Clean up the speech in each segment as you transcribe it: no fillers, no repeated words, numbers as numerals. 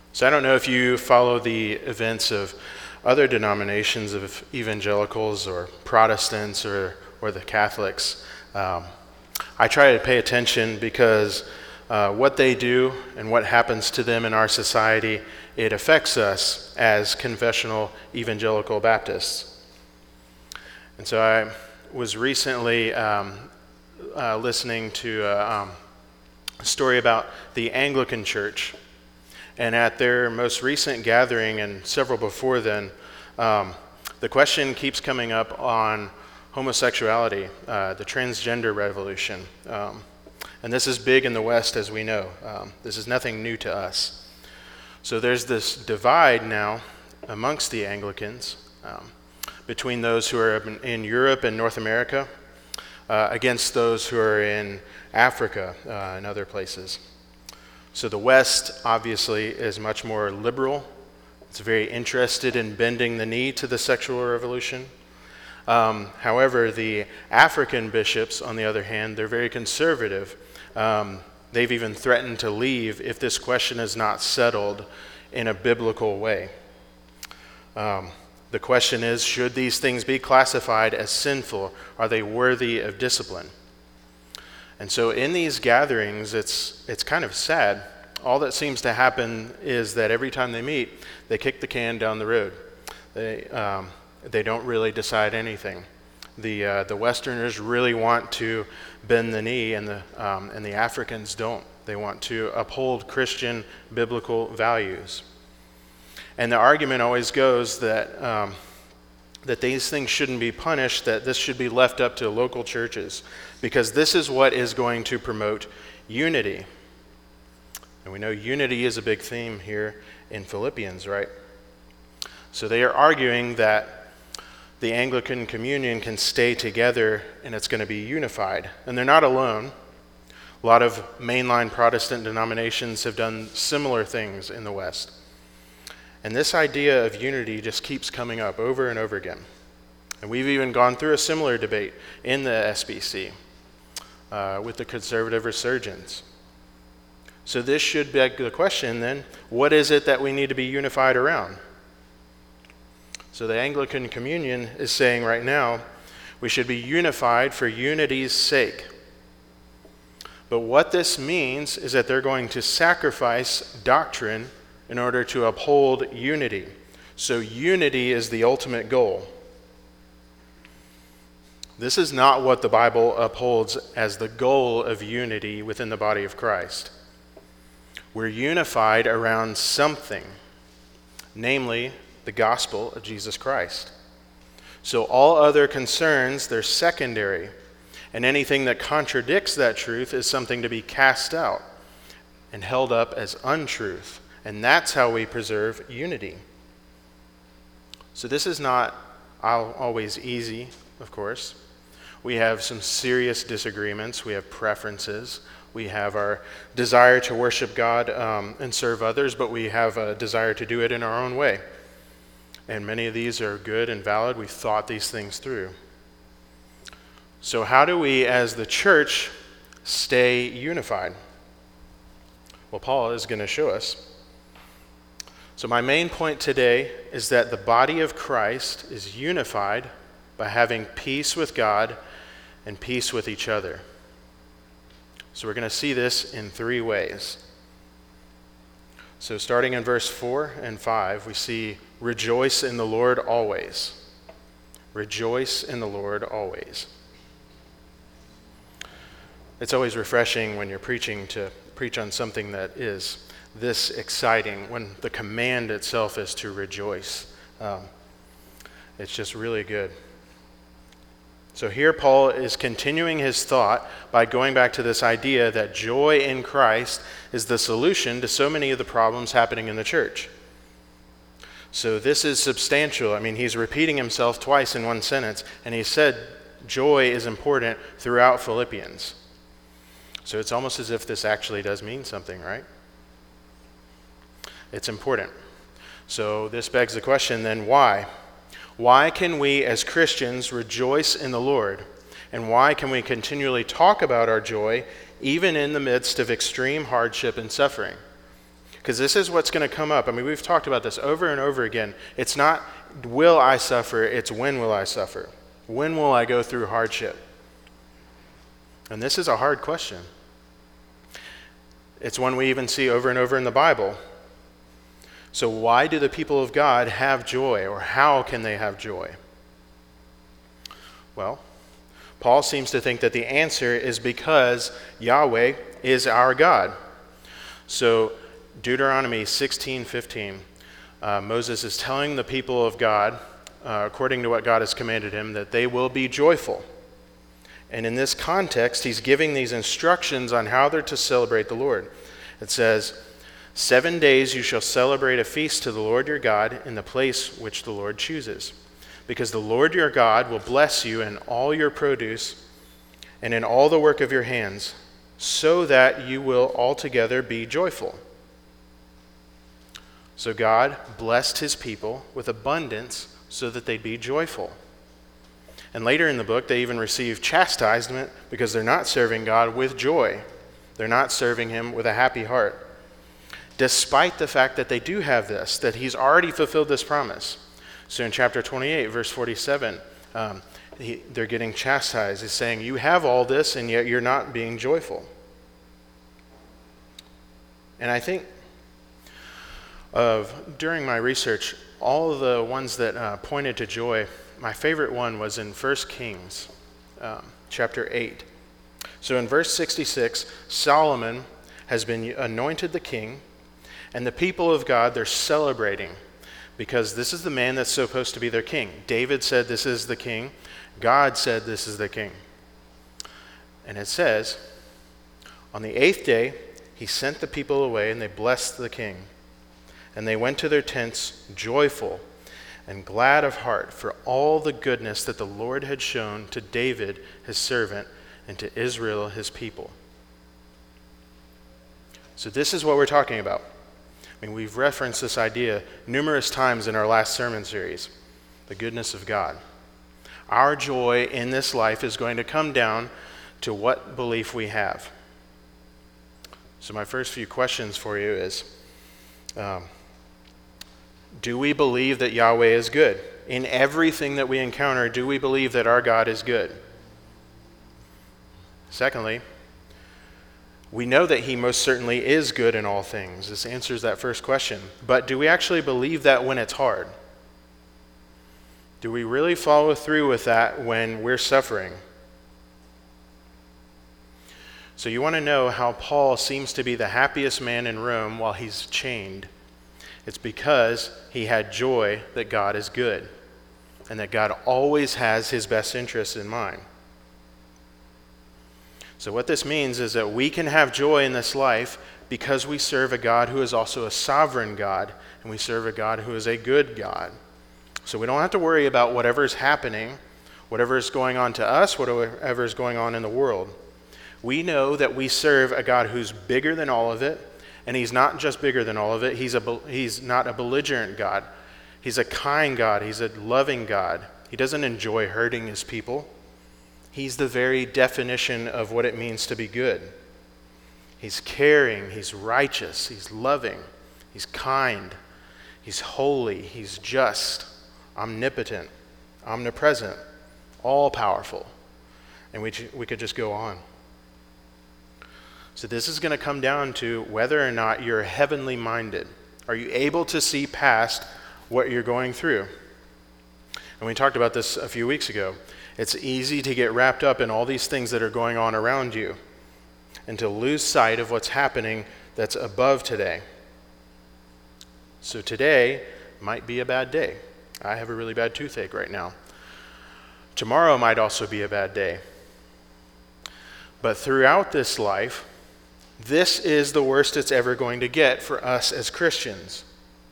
So I don't know if you follow the events of other denominations of evangelicals or Protestants or the Catholics. I try to pay attention because what they do and what happens to them in our society, it affects us as confessional evangelical Baptists. And so I was recently listening to a story about the Anglican Church. And at their most recent gathering and several before then, the question keeps coming up on homosexuality, the transgender revolution. And this is big in the West, as we know. This is nothing new to us. So there's this divide now amongst the Anglicans between those who are in Europe and North America against those who are in Africa and other places. So the West, obviously, is much more liberal. It's very interested in bending the knee to the sexual revolution. However, the African bishops, on the other hand, they're very conservative. They've even threatened to leave if this question is not settled in a biblical way. The question is, should these things be classified as sinful? Are they worthy of discipline? And so in these gatherings, it's kind of sad. All that seems to happen is that every time they meet, they kick the can down the road. They don't really decide anything. The Westerners really want to bend the knee, and the Africans don't. They want to uphold Christian biblical values. And the argument always goes that these things shouldn't be punished, that this should be left up to local churches, because this is what is going to promote unity. And we know unity is a big theme here in Philippians, right? So they are arguing that the Anglican Communion can stay together and it's going to be unified. And they're not alone. A lot of mainline Protestant denominations have done similar things in the West. And this idea of unity just keeps coming up over and over again. And we've even gone through a similar debate in the SBC with the conservative resurgence. So this should beg the question then, what is it that we need to be unified around? So the Anglican Communion is saying right now, we should be unified for unity's sake. But what this means is that they're going to sacrifice doctrine in order to uphold unity. So unity is the ultimate goal. This is not what the Bible upholds as the goal of unity within the body of Christ. We're unified around something, namely the gospel of Jesus Christ. So all other concerns, they're secondary, and anything that contradicts that truth is something to be cast out and held up as untruth. And that's how we preserve unity. So this is not always easy, of course. We have some serious disagreements. We have preferences. We have our desire to worship God and serve others, but we have a desire to do it in our own way. And many of these are good and valid. We've thought these things through. So how do we, as the church, stay unified? Well, Paul is going to show us. So my main point today is that the body of Christ is unified by having peace with God and peace with each other. So we're going to see this in three ways. So starting in verse 4 and 5, we see, rejoice in the Lord always. Rejoice in the Lord always. It's always refreshing when you're preaching to preach on something that is this exciting, when the command itself is to rejoice. It's just really good. So here Paul is continuing his thought by going back to this idea that joy in Christ is the solution to so many of the problems happening in the church. So this is substantial. I mean, he's repeating himself twice in one sentence, and he said joy is important throughout Philippians. So it's almost as if this actually does mean something, right? It's important. So this begs the question then, why? Why can we as Christians rejoice in the Lord? And why can we continually talk about our joy even in the midst of extreme hardship and suffering? Because this is what's going to come up. I mean, we've talked about this over and over again. It's not, will I suffer? It's when will I suffer? When will I go through hardship? And this is a hard question. It's one we even see over and over in the Bible. So why do the people of God have joy, or how can they have joy? Well, Paul seems to think that the answer is because Yahweh is our God. So Deuteronomy 16:15, Moses is telling the people of God, according to what God has commanded him, that they will be joyful. And in this context, he's giving these instructions on how they're to celebrate the Lord. It says, 7 days you shall celebrate a feast to the Lord your God in the place which the Lord chooses. Because the Lord your God will bless you in all your produce and in all the work of your hands, so that you will altogether be joyful. So God blessed his people with abundance so that they'd be joyful. And later in the book, they even receive chastisement because they're not serving God with joy. They're not serving him with a happy heart, despite the fact that they do have this, that he's already fulfilled this promise. So in chapter 28, verse 47, they're getting chastised. He's saying, you have all this, and yet you're not being joyful. And I think during my research, all of the ones that pointed to joy, my favorite one was in 1 Kings, chapter 8. So in verse 66, Solomon has been anointed the king, and the people of God, they're celebrating because this is the man that's supposed to be their king. David said this is the king. God said this is the king. And it says, on the 8th day, he sent the people away, and they blessed the king. And they went to their tents joyful and glad of heart for all the goodness that the Lord had shown to David, his servant, and to Israel, his people. So this is what we're talking about. I mean, we've referenced this idea numerous times in our last sermon series, the goodness of God. Our joy in this life is going to come down to what belief we have. So my first few questions for you is, do we believe that Yahweh is good? In everything that we encounter, do we believe that our God is good? Secondly, we know that he most certainly is good in all things. This answers that first question. But do we actually believe that when it's hard? Do we really follow through with that when we're suffering? So you want to know how Paul seems to be the happiest man in Rome while he's chained. It's because he had joy that God is good and that God always has his best interests in mind. So what this means is that we can have joy in this life because we serve a God who is also a sovereign God, and we serve a God who is a good God. So we don't have to worry about whatever is happening, whatever is going on to us, whatever is going on in the world. We know that we serve a God who's bigger than all of it, and he's not just bigger than all of it. He's not a belligerent God. He's a kind God. He's a loving God. He doesn't enjoy hurting his people. He's the very definition of what it means to be good. He's caring, he's righteous, he's loving, he's kind, he's holy, he's just, omnipotent, omnipresent, all-powerful. And we could just go on. So this is going to come down to whether or not you're heavenly minded. Are you able to see past what you're going through? And we talked about this a few weeks ago. It's easy to get wrapped up in all these things that are going on around you and to lose sight of what's happening that's above today. So today might be a bad day. I have a really bad toothache right now. Tomorrow might also be a bad day. But throughout this life, this is the worst it's ever going to get for us as Christians.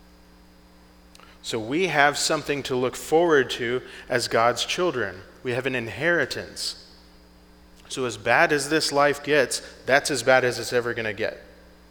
So we have something to look forward to as God's children. We have an inheritance. So as bad as this life gets, that's as bad as it's ever going to get.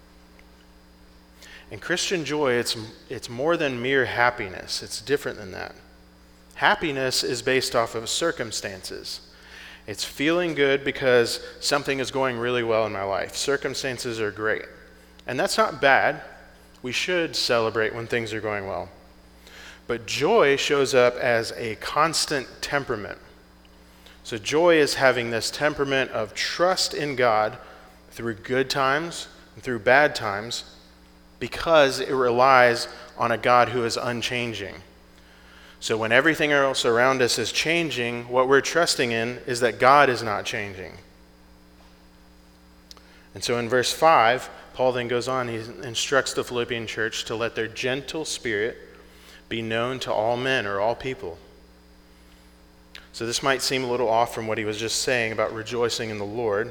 And Christian joy, it's more than mere happiness. It's different than that. Happiness is based off of circumstances. It's feeling good because something is going really well in my life. Circumstances are great. And that's not bad. We should celebrate when things are going well. But joy shows up as a constant temperament. So joy is having this temperament of trust in God through good times and through bad times, because it relies on a God who is unchanging. So when everything else around us is changing, what we're trusting in is that God is not changing. And so in verse 5, Paul then goes on, he instructs the Philippian church to let their gentle spirit be known to all men or all people. So this might seem a little off from what he was just saying about rejoicing in the Lord,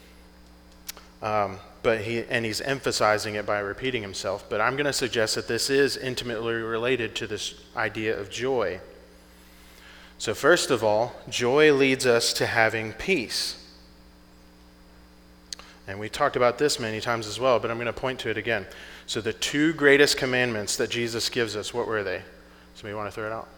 but he's emphasizing it by repeating himself. But I'm going to suggest that this is intimately related to this idea of joy. So first of all, joy leads us to having peace. And we talked about this many times as well, but I'm going to point to it again. So the two greatest commandments that Jesus gives us, what were they? Somebody want to throw it out?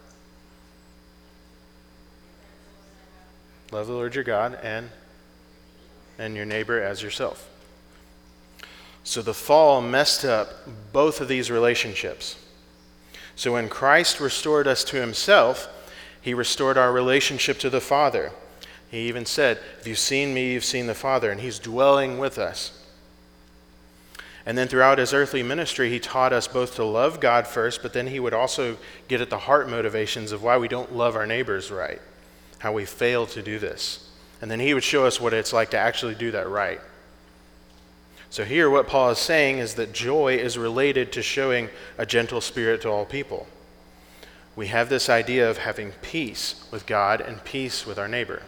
Love the Lord your God and your neighbor as yourself. So the fall messed up both of these relationships. So when Christ restored us to himself, he restored our relationship to the Father. He even said, if you've seen me, you've seen the Father, and he's dwelling with us. And then throughout his earthly ministry, he taught us both to love God first, but then he would also get at the heart motivations of why we don't love our neighbors right, how we fail to do this. And then he would show us what it's like to actually do that right. So here what Paul is saying is that joy is related to showing a gentle spirit to all people. We have this idea of having peace with God and peace with our neighbor.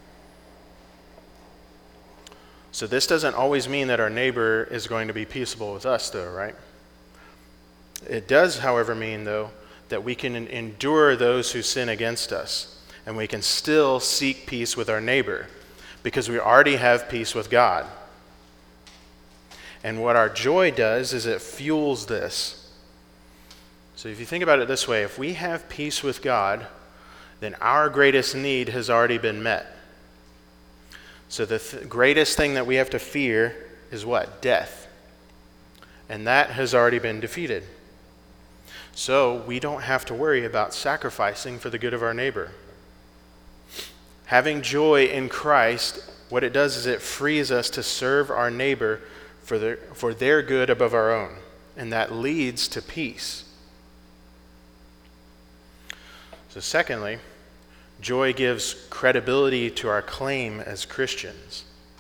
So this doesn't always mean that our neighbor is going to be peaceable with us, though, right? It does, however, mean, though, that we can endure those who sin against us, and we can still seek peace with our neighbor, because we already have peace with God. And what our joy does is it fuels this. So if you think about it this way, if we have peace with God, then our greatest need has already been met. So the greatest thing that we have to fear is what? Death. And that has already been defeated. So we don't have to worry about sacrificing for the good of our neighbor. Having joy in Christ, what it does is it frees us to serve our neighbor for their good above our own. And that leads to peace. So secondly, joy gives credibility to our claim as Christians.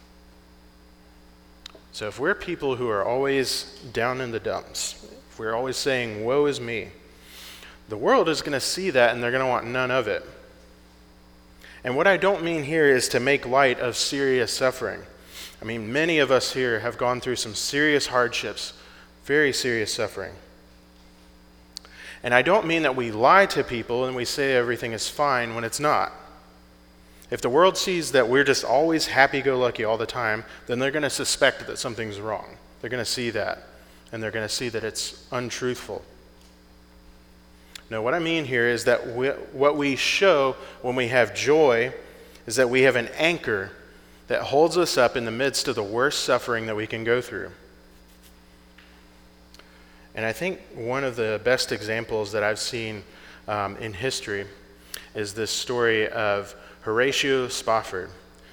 So if we're people who are always down in the dumps, if we're always saying, woe is me, the world is going to see that and they're going to want none of it. And what I don't mean here is to make light of serious suffering. I mean, many of us here have gone through some serious hardships, very serious suffering. And I don't mean that we lie to people and we say everything is fine when it's not. If the world sees that we're just always happy-go-lucky all the time, then they're going to suspect that something's wrong. They're going to see that, and they're going to see that it's untruthful. No, what I mean here is that what we show when we have joy is that we have an anchor that holds us up in the midst of the worst suffering that we can go through. And I think one of the best examples that I've seen in history is this story of Horatio Spafford.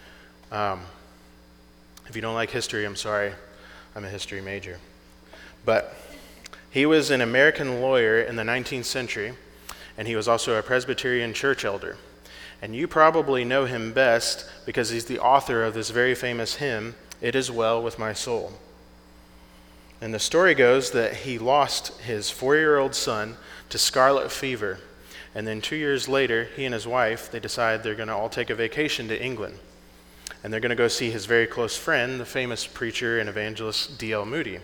If you don't like history, I'm sorry. I'm a history major. But he was an American lawyer in the 19th century, and he was also a Presbyterian church elder. And you probably know him best because he's the author of this very famous hymn, "It Is Well With My Soul." And the story goes that he lost his 4-year-old son to scarlet fever. And then 2 years later, he and his wife, they decide they're going to all take a vacation to England. And they're going to go see his very close friend, the famous preacher and evangelist D.L. Moody.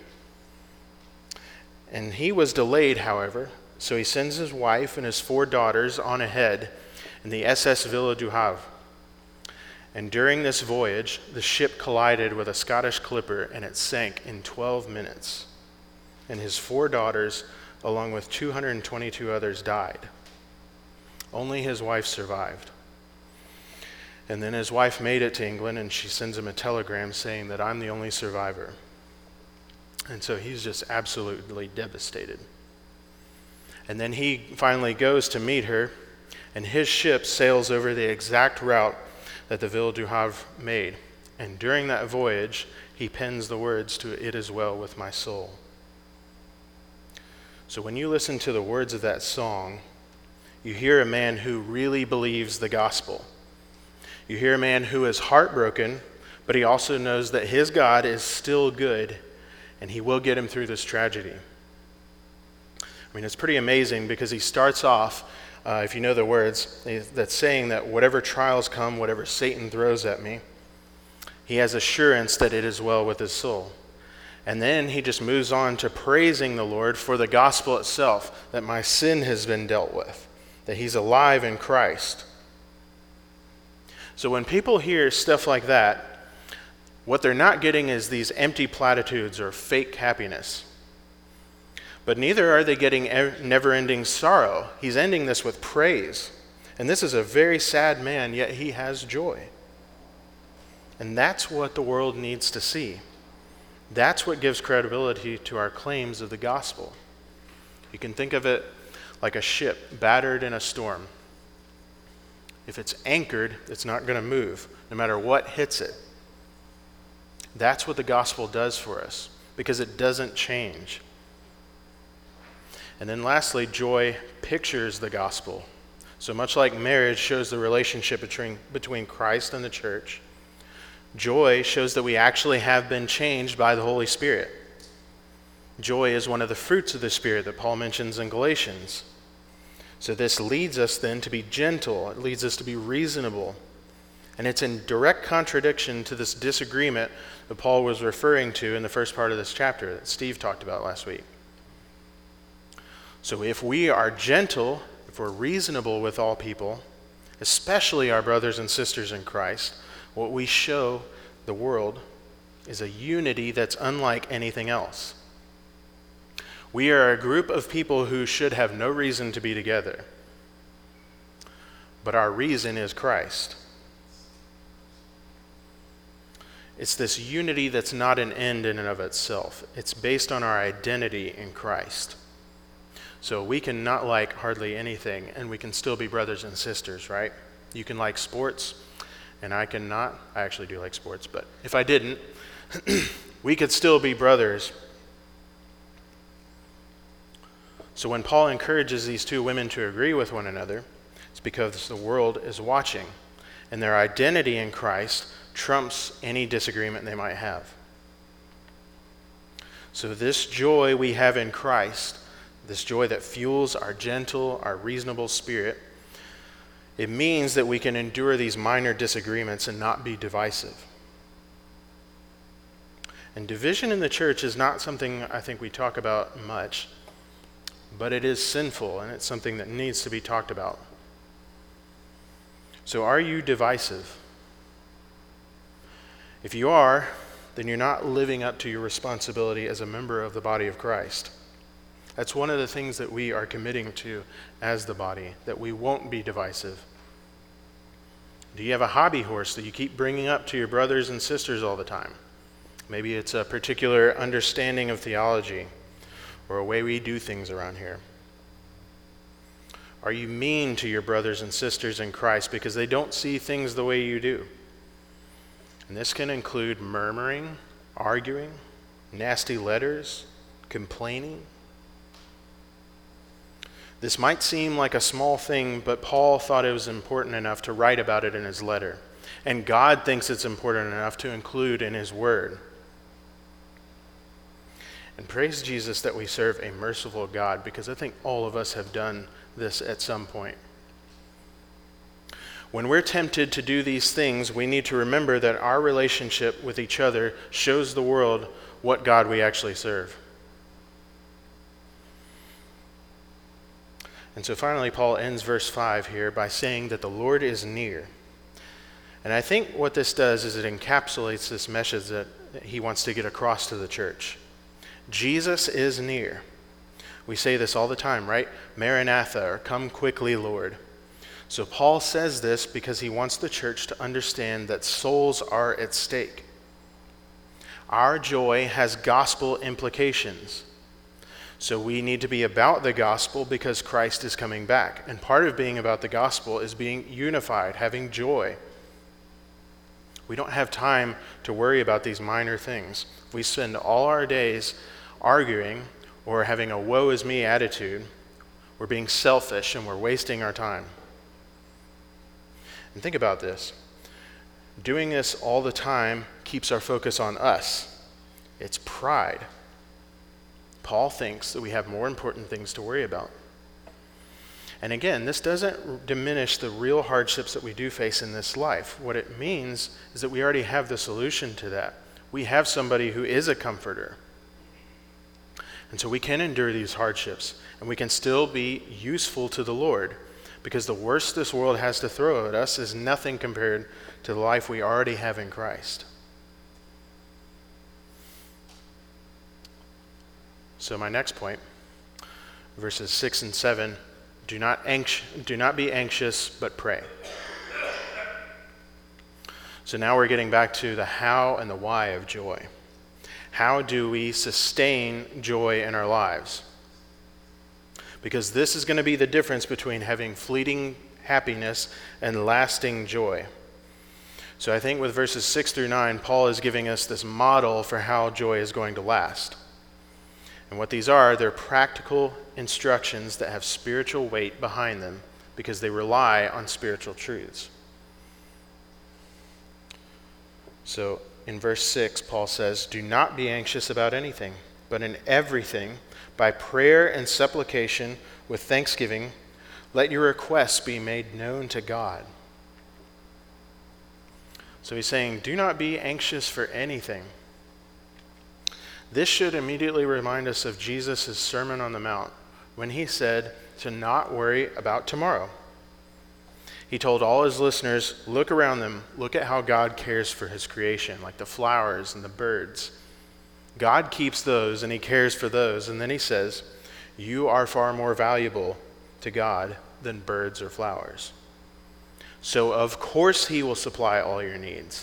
And he was delayed, however, so he sends his wife and his 4 daughters on ahead in the SS Villa du Havre. And during this voyage, the ship collided with a Scottish clipper and it sank in 12 minutes. And his 4 daughters, along with 222 others, died. Only his wife survived. And then his wife made it to England and she sends him a telegram saying that I'm the only survivor. And so he's just absolutely devastated. And then he finally goes to meet her, and his ship sails over the exact route that the Ville du Havre made. And during that voyage, he pens the words to "It is well with my soul." So when you listen to the words of that song, you hear a man who really believes the gospel. You hear a man who is heartbroken, but he also knows that his God is still good, and he will get him through this tragedy. I mean, it's pretty amazing because he starts off, if you know the words, that's saying that whatever trials come, whatever Satan throws at me, he has assurance that it is well with his soul. And then he just moves on to praising the Lord for the gospel itself, that my sin has been dealt with, that he's alive in Christ. So when people hear stuff like that, what they're not getting is these empty platitudes or fake happiness. But neither are they getting never-ending sorrow. He's ending this with praise. And this is a very sad man, yet he has joy. And that's what the world needs to see. That's what gives credibility to our claims of the gospel. You can think of it like a ship battered in a storm. If it's anchored, it's not going to move, no matter what hits it. That's what the gospel does for us, because it doesn't change. And then lastly, joy pictures the gospel. So much like marriage shows the relationship between Christ and the church, joy shows that we actually have been changed by the Holy Spirit. Joy is one of the fruits of the Spirit that Paul mentions in Galatians. So this leads us then to be gentle. It leads us to be reasonable. And it's in direct contradiction to this disagreement that Paul was referring to in the first part of this chapter that Steve talked about last week. So if we are gentle, if we're reasonable with all people, especially our brothers and sisters in Christ, what we show the world is a unity that's unlike anything else. We are a group of people who should have no reason to be together, but our reason is Christ. It's this unity that's not an end in and of itself. It's based on our identity in Christ. So we can not like hardly anything, and we can still be brothers and sisters, right? You can like sports, and I cannot. I actually do like sports, but if I didn't, we could still be brothers. So when Paul encourages these two women to agree with one another, it's because the world is watching, and their identity in Christ trumps any disagreement they might have. So this joy we have in Christ, this joy that fuels our gentle, our reasonable spirit, it means that we can endure these minor disagreements and not be divisive. And division in the church is not something I think we talk about much, but it is sinful, and it's something that needs to be talked about. So are you divisive? If you are, then you're not living up to your responsibility as a member of the body of Christ. That's one of the things that we are committing to as the body, that we won't be divisive. Do you have a hobby horse that you keep bringing up to your brothers and sisters all the time? Maybe it's a particular understanding of theology or a way we do things around here. Are you mean to your brothers and sisters in Christ because they don't see things the way you do? And this can include murmuring, arguing, nasty letters, complaining. This might seem like a small thing, but Paul thought it was important enough to write about it in his letter. And God thinks it's important enough to include in his word. And praise Jesus that we serve a merciful God, because I think all of us have done this at some point. When we're tempted to do these things, we need to remember that our relationship with each other shows the world what God we actually serve. And so finally, Paul ends verse 5 here by saying that the Lord is near. And I think what this does is it encapsulates this message that he wants to get across to the church. Jesus is near. We say this all the time, right? Maranatha, or come quickly, Lord. So Paul says this because he wants the church to understand that souls are at stake. Our joy has gospel implications. So we need to be about the gospel because Christ is coming back. And part of being about the gospel is being unified, having joy. We don't have time to worry about these minor things. We spend all our days arguing or having a woe is me attitude. We're being selfish and we're wasting our time. And think about this. Doing this all the time keeps our focus on us. It's pride. Paul thinks that we have more important things to worry about. And again, this doesn't diminish the real hardships that we do face in this life. What it means is that we already have the solution to that. We have somebody who is a comforter. And so we can endure these hardships, and we can still be useful to the Lord, because the worst this world has to throw at us is nothing compared to the life we already have in Christ. So my next point, verses 6 and 7, do not be anxious, but pray. So now we're getting back to the how and the why of joy. How do we sustain joy in our lives? Because this is going to be the difference between having fleeting happiness and lasting joy. So I think with verses 6 through 9, Paul is giving us this model for how joy is going to last. And what these are, they're practical instructions that have spiritual weight behind them because they rely on spiritual truths. So in verse 6, Paul says, "Do not be anxious about anything, but in everything, by prayer and supplication with thanksgiving, let your requests be made known to God." So he's saying, do not be anxious for anything. This should immediately remind us of Jesus' Sermon on the Mount, when he said to not worry about tomorrow. He told all his listeners, look around them, look at how God cares for his creation, like the flowers and the birds. God keeps those and he cares for those. And then he says, you are far more valuable to God than birds or flowers. So of course he will supply all your needs.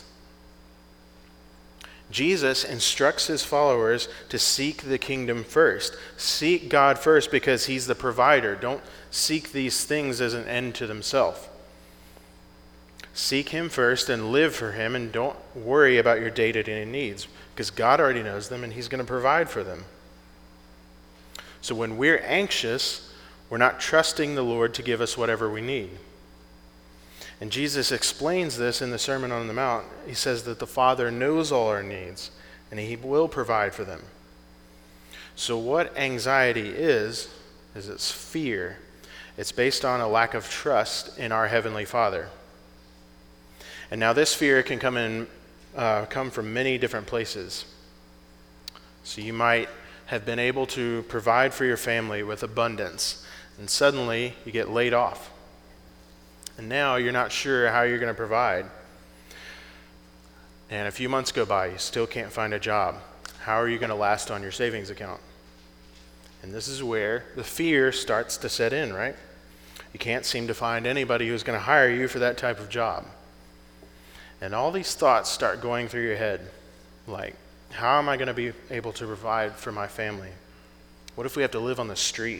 Jesus instructs his followers to seek the kingdom first. Seek God first because he's the provider. Don't seek these things as an end to themselves. Seek him first and live for him, and don't worry about your day-to-day needs because God already knows them and he's going to provide for them. So when we're anxious, we're not trusting the Lord to give us whatever we need. And Jesus explains this in the Sermon on the Mount. He says that the Father knows all our needs, and he will provide for them. So what anxiety is it's fear. It's based on a lack of trust in our Heavenly Father. And now this fear can come from many different places. So you might have been able to provide for your family with abundance, and suddenly you get laid off. And now you're not sure how you're going to provide. And a few months go by, you still can't find a job. How are you going to last on your savings account? And this is where the fear starts to set in, right? You can't seem to find anybody who's going to hire you for that type of job. And all these thoughts start going through your head, like, how am I going to be able to provide for my family? What if we have to live on the street?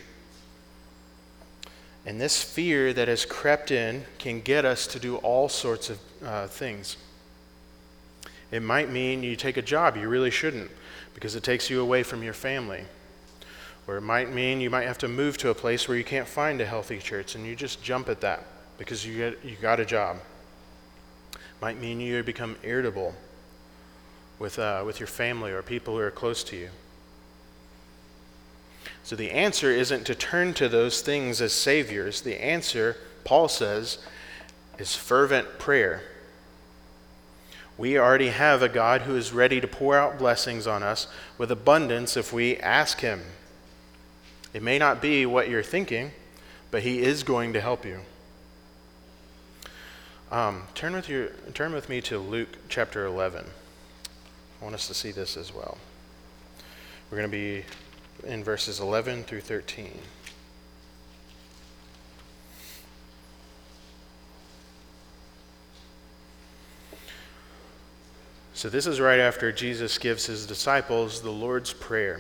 And this fear that has crept in can get us to do all sorts of things. It might mean you take a job you really shouldn't because it takes you away from your family. Or it might mean you might have to move to a place where you can't find a healthy church and you just jump at that because you got a job. Might mean you become irritable with your family or people who are close to you. So the answer isn't to turn to those things as saviors. The answer, Paul says, is fervent prayer. We already have a God who is ready to pour out blessings on us with abundance if we ask him. It may not be what you're thinking, but he is going to help you. Turn with me to Luke chapter 11. I want us to see this as well. We're going to be in verses 11 through 13. So this is right after Jesus gives his disciples the Lord's Prayer.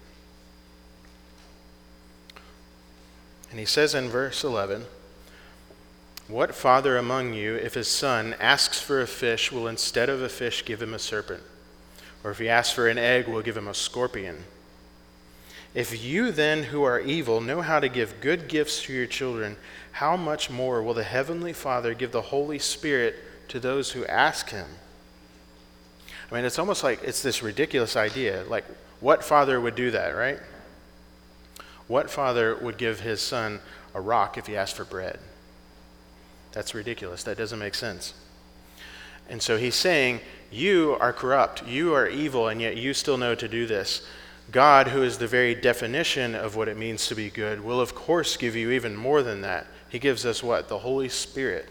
And he says in verse 11, "What father among you, if his son asks for a fish, will instead of a fish give him a serpent? Or if he asks for an egg, will give him a scorpion? If you then, who are evil, know how to give good gifts to your children, how much more will the Heavenly Father give the Holy Spirit to those who ask him?" I mean, it's almost like it's this ridiculous idea. Like, what father would do that, right? What father would give his son a rock if he asked for bread? That's ridiculous. That doesn't make sense. And so he's saying, you are corrupt, you are evil, and yet you still know to do this. God, who is the very definition of what it means to be good, will of course give you even more than that. He gives us what? The Holy Spirit.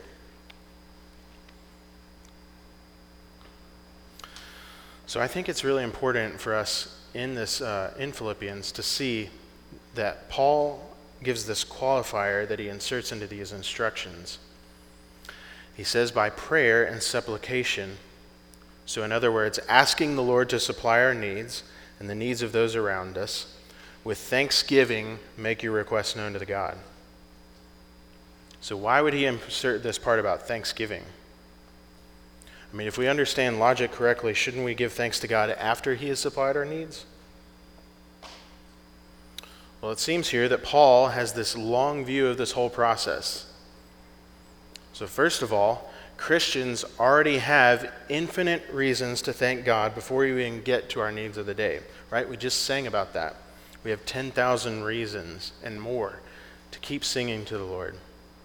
So I think it's really important for us in this in Philippians to see that Paul gives this qualifier that he inserts into these instructions. He says by prayer and supplication. So in other words, asking the Lord to supply our needs and the needs of those around us. With thanksgiving, make your requests known to the God. So why would he insert this part about thanksgiving? I mean, if we understand logic correctly, shouldn't we give thanks to God after he has supplied our needs? Well, it seems here that Paul has this long view of this whole process. So first of all, Christians already have infinite reasons to thank God before we even get to our needs of the day, right? We just sang about that. We have 10,000 reasons and more to keep singing to the Lord.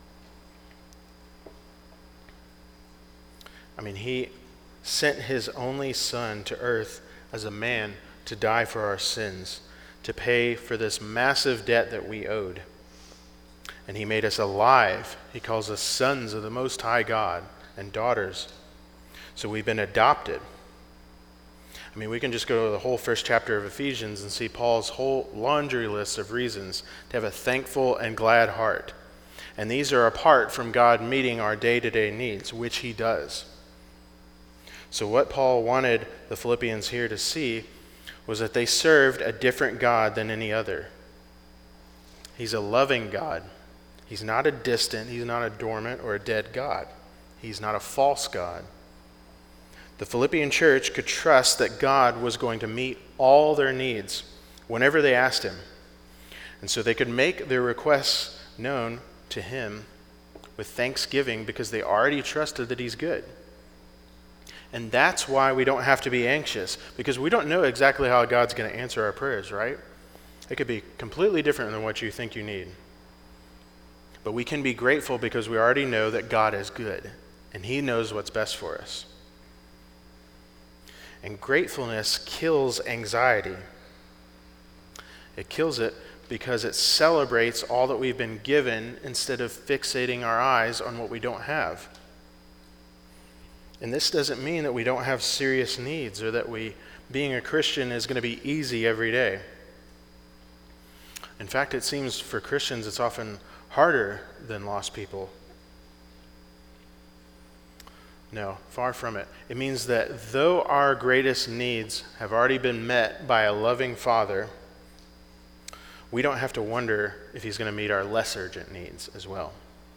I mean, he sent his only son to earth as a man to die for our sins, to pay for this massive debt that we owed. And he made us alive. He calls us sons of the Most High God and daughters. So we've been adopted. I mean, we can just go to the whole first chapter of Ephesians and see Paul's whole laundry list of reasons to have a thankful and glad heart. And these are apart from God meeting our day-to-day needs, which he does. So what Paul wanted the Philippians here to see was that they served a different God than any other. He's a loving God. He's not a distant, he's not a dormant or a dead God. He's not a false God. The Philippian church could trust that God was going to meet all their needs whenever they asked him. And so they could make their requests known to him with thanksgiving because they already trusted that he's good. And that's why we don't have to be anxious, because we don't know exactly how God's going to answer our prayers, right? It could be completely different than what you think you need. But we can be grateful because we already know that God is good, and he knows what's best for us. And gratefulness kills anxiety. It kills it because it celebrates all that we've been given instead of fixating our eyes on what we don't have. And this doesn't mean that we don't have serious needs or that being a Christian is going to be easy every day. In fact, it seems for Christians it's often harder than lost people. No, far from it. It means that though our greatest needs have already been met by a loving Father, we don't have to wonder if he's going to meet our less urgent needs as well.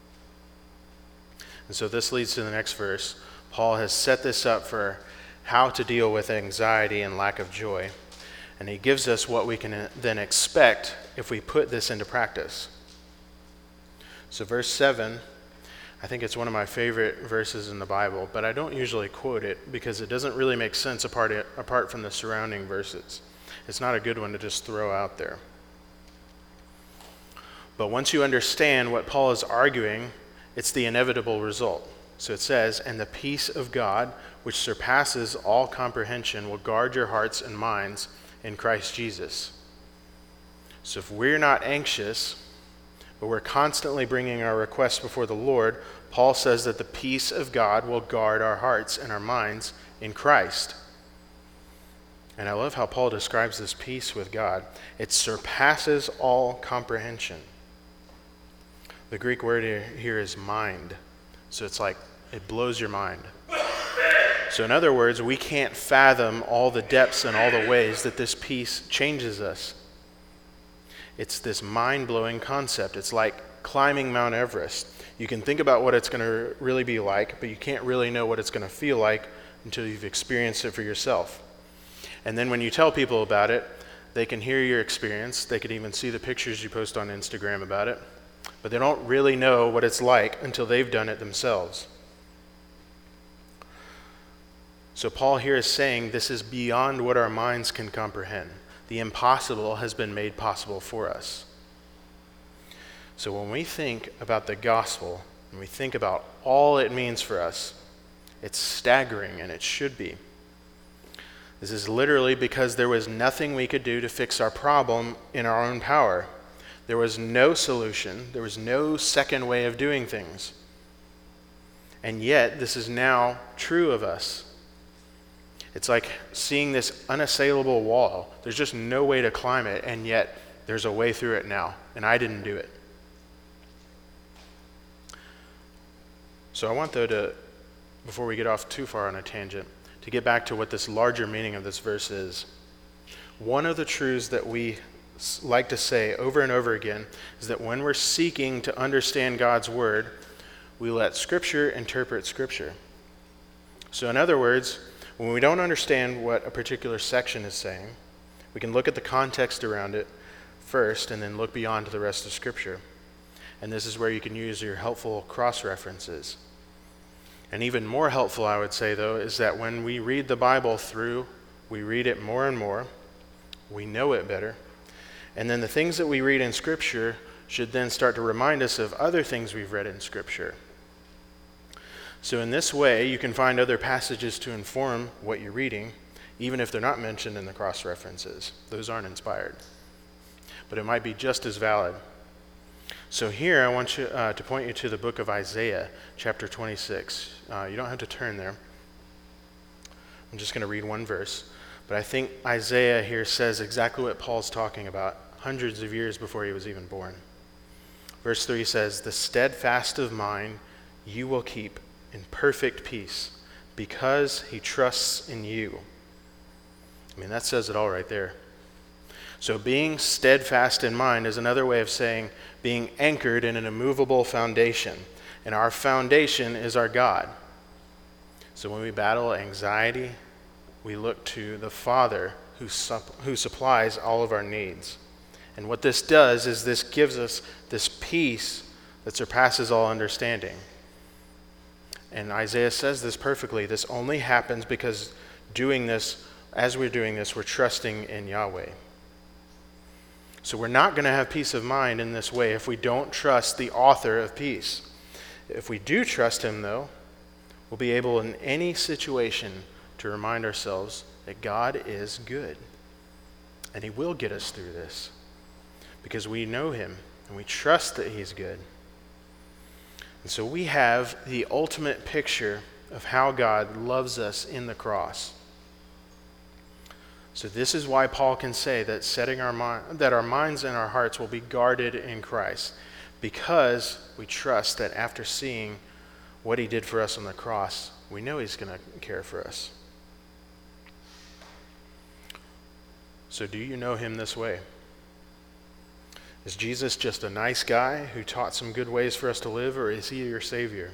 And so this leads to the next verse. Paul has set this up for how to deal with anxiety and lack of joy. And he gives us what we can then expect if we put this into practice. So verse 7, I think it's one of my favorite verses in the Bible, but I don't usually quote it because it doesn't really make sense apart from the surrounding verses. It's not a good one to just throw out there. But once you understand what Paul is arguing, it's the inevitable result. So it says, "And the peace of God, which surpasses all comprehension, will guard your hearts and minds in Christ Jesus." So if we're not anxious, but we're constantly bringing our requests before the Lord, Paul says that the peace of God will guard our hearts and our minds in Christ. And I love how Paul describes this peace with God. It surpasses all comprehension. The Greek word here is mind. So it's like it blows your mind. So in other words, we can't fathom all the depths and all the ways that this peace changes us. It's this mind-blowing concept. It's like climbing Mount Everest. You can think about what it's going to really be like, but you can't really know what it's going to feel like until you've experienced it for yourself. And then when you tell people about it, they can hear your experience. They can even see the pictures you post on Instagram about it. But they don't really know what it's like until they've done it themselves. So Paul here is saying this is beyond what our minds can comprehend. The impossible has been made possible for us. So when we think about the gospel, and we think about all it means for us, it's staggering, and it should be. This is literally because there was nothing we could do to fix our problem in our own power. There was no solution. There was no second way of doing things. And yet, this is now true of us. It's like seeing this unassailable wall. There's just no way to climb it, and yet there's a way through it now, and I didn't do it. So I want, though, to, before we get off too far on a tangent, to get back to what this larger meaning of this verse is. One of the truths that we like to say over and over again is that when we're seeking to understand God's word, we let Scripture interpret Scripture. So in other words, when we don't understand what a particular section is saying, we can look at the context around it first and then look beyond to the rest of Scripture. And this is where you can use your helpful cross-references. And even more helpful, I would say, though, is that when we read the Bible through, we read it more and more, we know it better, and then the things that we read in Scripture should then start to remind us of other things we've read in Scripture. So in this way, you can find other passages to inform what you're reading, even if they're not mentioned in the cross-references. Those aren't inspired. But it might be just as valid. So here, I want you to point you to the book of Isaiah, chapter 26. You don't have to turn there. I'm just going to read one verse. But I think Isaiah here says exactly what Paul's talking about hundreds of years before he was even born. Verse 3 says, "The steadfast of mind you will keep in perfect peace, because he trusts in you." I mean, that says it all right there. So being steadfast in mind is another way of saying being anchored in an immovable foundation. And our foundation is our God. So when we battle anxiety, we look to the Father who supplies all of our needs. And what this does is this gives us this peace that surpasses all understanding. And Isaiah says this perfectly. This only happens because as we're doing this, we're trusting in Yahweh. So we're not going to have peace of mind in this way if we don't trust the author of peace. If we do trust him, though, we'll be able in any situation to remind ourselves that God is good. And he will get us through this because we know him and we trust that he's good. And so we have the ultimate picture of how God loves us in the cross. So this is why Paul can say that that our minds and our hearts will be guarded in Christ, because we trust that after seeing what he did for us on the cross, we know he's going to care for us. So do you know him this way? Is Jesus just a nice guy who taught some good ways for us to live, or is he your Savior?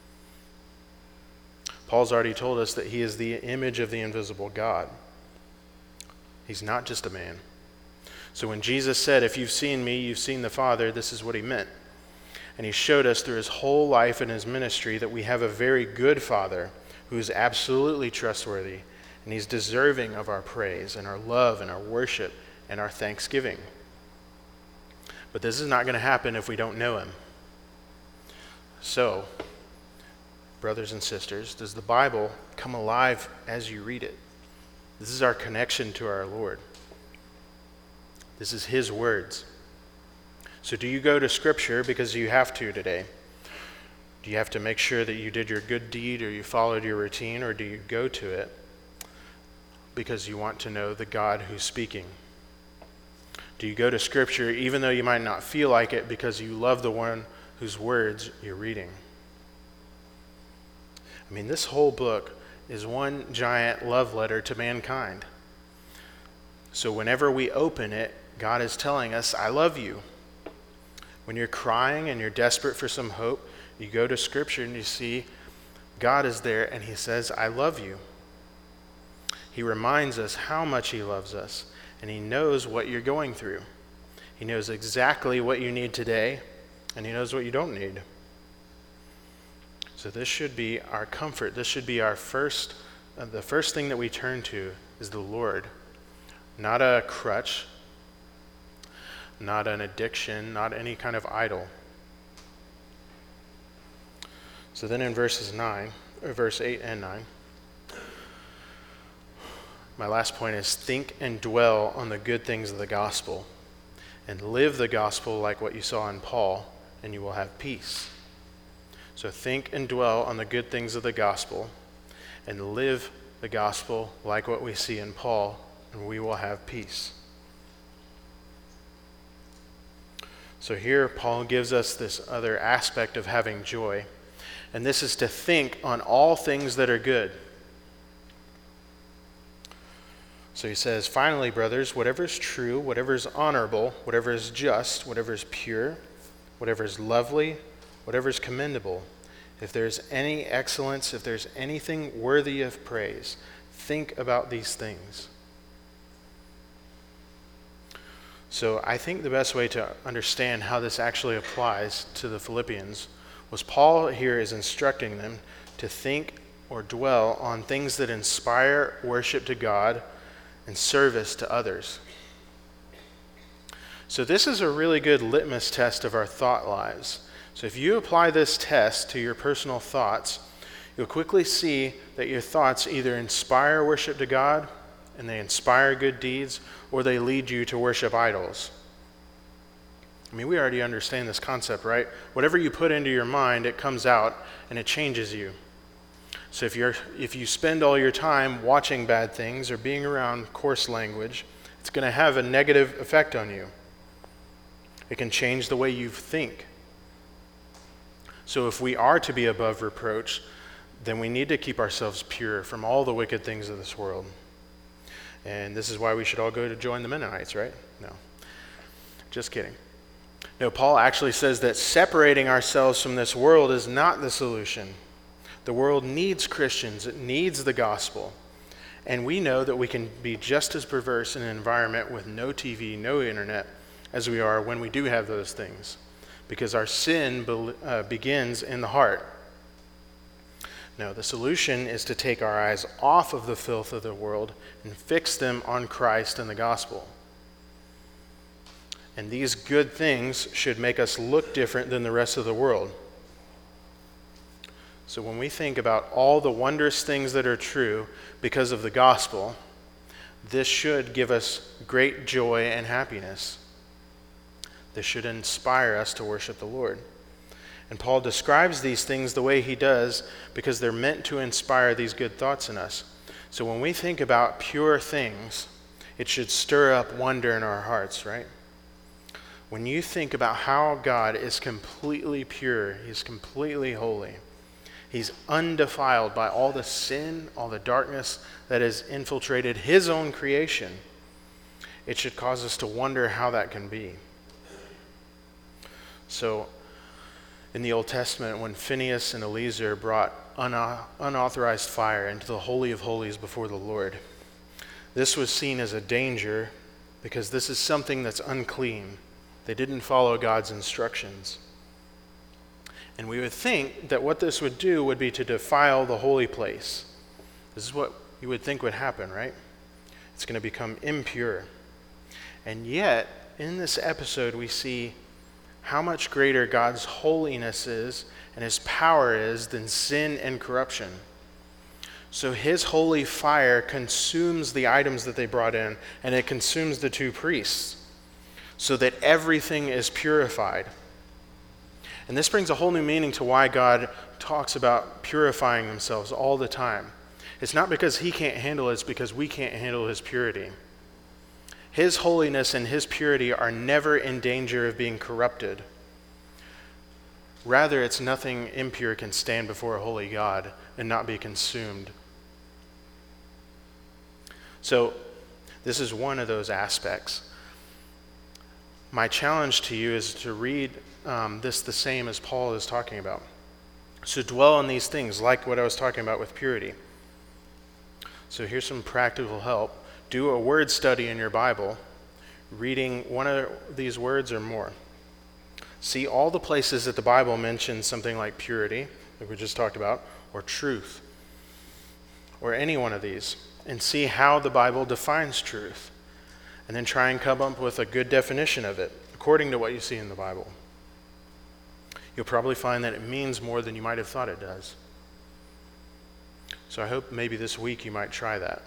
Paul's already told us that he is the image of the invisible God. He's not just a man. So when Jesus said, "If you've seen me, you've seen the Father," this is what he meant. And he showed us through his whole life and his ministry that we have a very good Father who is absolutely trustworthy, and he's deserving of our praise and our love and our worship and our thanksgiving. But this is not going to happen if we don't know him. So, brothers and sisters, does the Bible come alive as you read it? This is our connection to our Lord. This is his words. So do you go to Scripture because you have to today? Do you have to make sure that you did your good deed or you followed your routine, or do you go to it because you want to know the God who's speaking? Do you go to Scripture even though you might not feel like it because you love the one whose words you're reading? I mean, this whole book is one giant love letter to mankind. So whenever we open it, God is telling us, I love you. When you're crying and you're desperate for some hope, you go to Scripture and you see God is there and he says, I love you. He reminds us how much he loves us, and he knows what you're going through. He knows exactly what you need today, and he knows what you don't need. So this should be our comfort. This should be the first thing that we turn to is the Lord. Not a crutch, not an addiction, not any kind of idol. So then in verse 8 and 9, my last point is think and dwell on the good things of the gospel and live the gospel like what you saw in Paul, and you will have peace. So think and dwell on the good things of the gospel and live the gospel like what we see in Paul, and we will have peace. So here Paul gives us this other aspect of having joy, and this is to think on all things that are good. So he says, finally, brothers, whatever is true, whatever is honorable, whatever is just, whatever is pure, whatever is lovely, whatever is commendable, if there's any excellence, if there's anything worthy of praise, think about these things. So I think the best way to understand how this actually applies to the Philippians was Paul here is instructing them to think or dwell on things that inspire worship to God and service to others. So this is a really good litmus test of our thought lives. So if you apply this test to your personal thoughts, you'll quickly see that your thoughts either inspire worship to God and they inspire good deeds, or they lead you to worship idols. I mean, we already understand this concept, right? Whatever you put into your mind, it comes out and it changes you. So if you spend all your time watching bad things or being around coarse language, it's going to have a negative effect on you. It can change the way you think. So if we are to be above reproach, then we need to keep ourselves pure from all the wicked things of this world. And this is why we should all go to join the Mennonites, right? No, just kidding. No, Paul actually says that separating ourselves from this world is not the solution. The world needs Christians. It needs the gospel. And we know that we can be just as perverse in an environment with no TV, no internet, as we are when we do have those things. Because our sin begins in the heart. No, the solution is to take our eyes off of the filth of the world and fix them on Christ and the gospel. And these good things should make us look different than the rest of the world. So when we think about all the wondrous things that are true because of the gospel, this should give us great joy and happiness. This should inspire us to worship the Lord. And Paul describes these things the way he does because they're meant to inspire these good thoughts in us. So when we think about pure things, it should stir up wonder in our hearts, right? When you think about how God is completely pure, he's completely holy, he's undefiled by all the sin, all the darkness that has infiltrated his own creation, it should cause us to wonder how that can be. So, in the Old Testament, when Phinehas and Eleazar brought unauthorized fire into the Holy of Holies before the Lord, this was seen as a danger because this is something that's unclean. They didn't follow God's instructions. And we would think that what this would do would be to defile the holy place. This is what you would think would happen, right? It's going to become impure. And yet, in this episode, we see how much greater God's holiness is and his power is than sin and corruption. So his holy fire consumes the items that they brought in, and it consumes the two priests, so that everything is purified. And this brings a whole new meaning to why God talks about purifying themselves all the time. It's not because he can't handle it, it's because we can't handle his purity. His holiness and his purity are never in danger of being corrupted. Rather, it's nothing impure can stand before a holy God and not be consumed. So this is one of those aspects. My challenge to you is to read this the same as Paul is talking about. So dwell on these things, like what I was talking about with purity. So here's some practical help. Do a word study in your Bible, reading one of these words or more. See all the places that the Bible mentions something like purity, like we just talked about, or truth, or any one of these, and see how the Bible defines truth. And then try and come up with a good definition of it, according to what you see in the Bible. You'll probably find that it means more than you might have thought it does. So I hope maybe this week you might try that.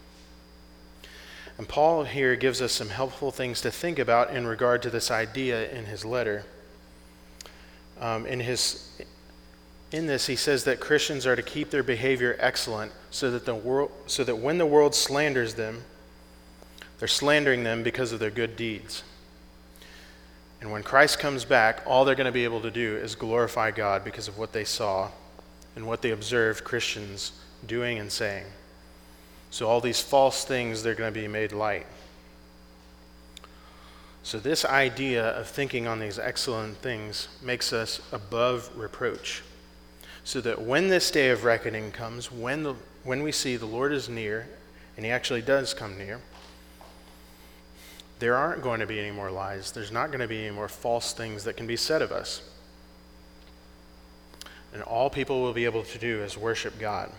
And Paul here gives us some helpful things to think about in regard to this idea in his letter. In this, he says that Christians are to keep their behavior excellent so that when the world slanders them, they're slandering them because of their good deeds. And when Christ comes back, all they're going to be able to do is glorify God because of what they saw and what they observed Christians doing and saying. So all these false things, they're going to be made light. So this idea of thinking on these excellent things makes us above reproach. So that when this day of reckoning comes, when we see the Lord is near, and he actually does come near, there aren't going to be any more lies. There's not going to be any more false things that can be said of us. And all people will be able to do is worship God.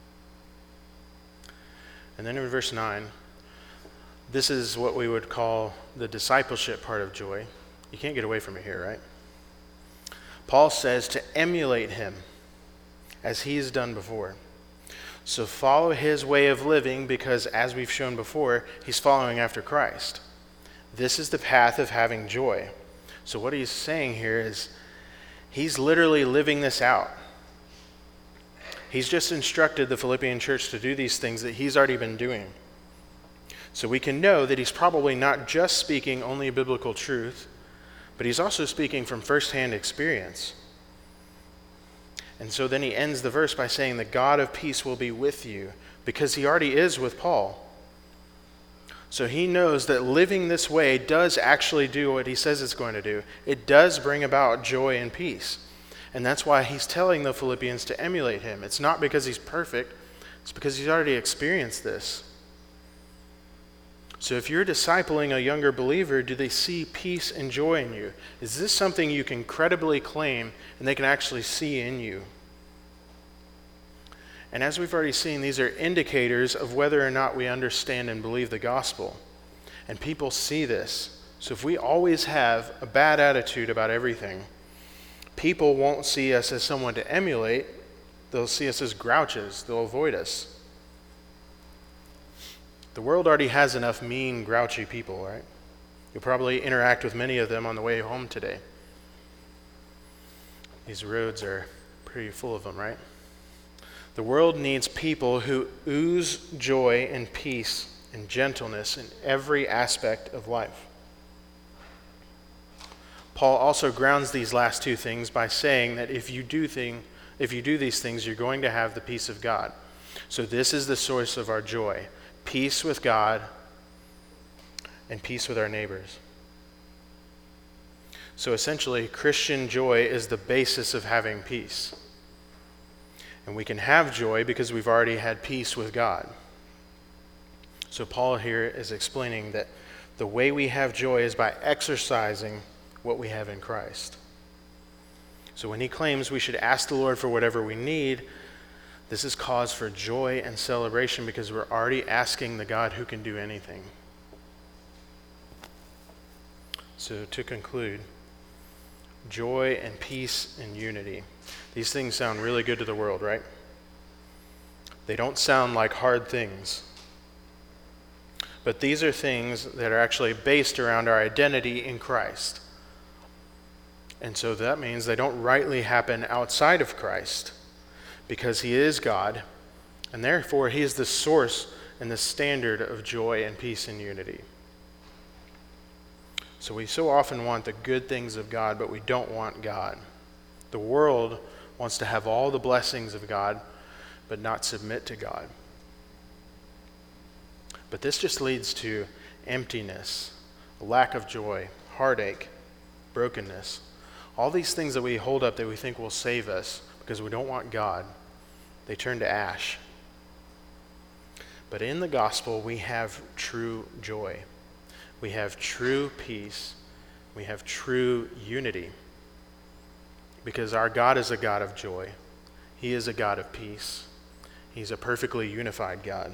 And then in verse 9, this is what we would call the discipleship part of joy. You can't get away from it here, right? Paul says to emulate him as he has done before. So follow his way of living because, as we've shown before, he's following after Christ. This is the path of having joy. So what he's saying here is he's literally living this out. He's just instructed the Philippian church to do these things that he's already been doing. So we can know that he's probably not just speaking only biblical truth, but he's also speaking from firsthand experience. And so then he ends the verse by saying, the God of peace will be with you, because he already is with Paul. So he knows that living this way does actually do what he says it's going to do. It does bring about joy and peace. And that's why he's telling the Philippians to emulate him. It's not because he's perfect. It's because he's already experienced this. So if you're discipling a younger believer, do they see peace and joy in you? Is this something you can credibly claim and they can actually see in you? And as we've already seen, these are indicators of whether or not we understand and believe the gospel. And people see this. So if we always have a bad attitude about everything, people won't see us as someone to emulate. They'll see us as grouches. They'll avoid us. The world already has enough mean, grouchy people, right? You'll probably interact with many of them on the way home today. These roads are pretty full of them, right? The world needs people who ooze joy and peace and gentleness in every aspect of life. Paul also grounds these last two things by saying that if you do these things, you're going to have the peace of God. So this is the source of our joy: peace with God and peace with our neighbors. So essentially, Christian joy is the basis of having peace. And we can have joy because we've already had peace with God. So Paul here is explaining that the way we have joy is by exercising what we have in Christ. So when he claims we should ask the Lord for whatever we need, this is cause for joy and celebration because we're already asking the God who can do anything. So to conclude, joy and peace and unity. These things sound really good to the world, right? They don't sound like hard things. But these are things that are actually based around our identity in Christ. And so that means they don't rightly happen outside of Christ because he is God, and therefore he is the source and the standard of joy and peace and unity. So we so often want the good things of God, but we don't want God. The world wants to have all the blessings of God, but not submit to God. But this just leads to emptiness, lack of joy, heartache, brokenness. All these things that we hold up that we think will save us because we don't want God, they turn to ash. But in the gospel, we have true joy. We have true peace. We have true unity. Because our God is a God of joy. He is a God of peace. He's a perfectly unified God.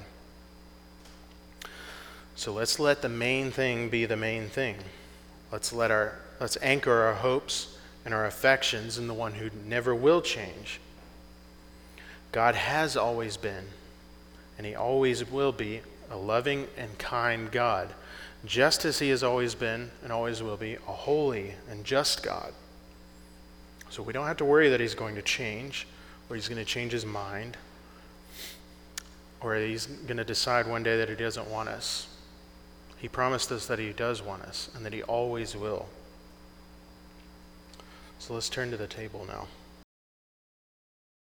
So let's let the main thing be the main thing. Let's anchor our hopes and our affections in the one who never will change. God has always been, and he always will be, a loving and kind God, just as he has always been and always will be a holy and just God. So we don't have to worry that he's going to change, or he's going to change his mind, or he's going to decide one day that he doesn't want us. He promised us that he does want us and that he always will. So let's turn to the table now.